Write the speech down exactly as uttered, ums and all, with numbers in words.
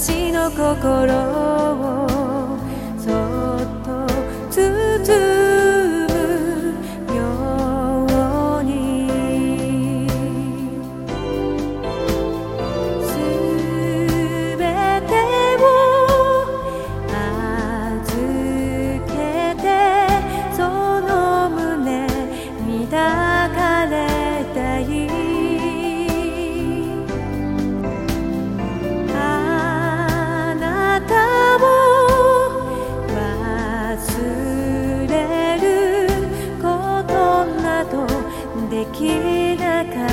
私の心をそっと包むようにすべてを預けてその胸に抱かれたいできなかった